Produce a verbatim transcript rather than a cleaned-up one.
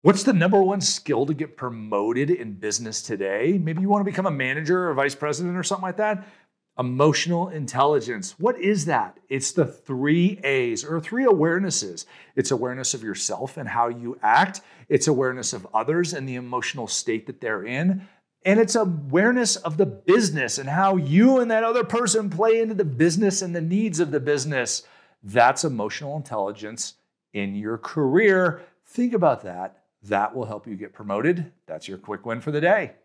What's the number one skill to get promoted in business today? Maybe you want to become a manager or vice president or something like that. Emotional intelligence. What is that? It's the three A's or three awarenesses. It's awareness of yourself and how you act. It's awareness of others and the emotional state that they're in. And it's awareness of the business and how you and that other person play into the business and the needs of the business. That's emotional intelligence in your career. Think about that. That will help you get promoted. That's your quick win for the day.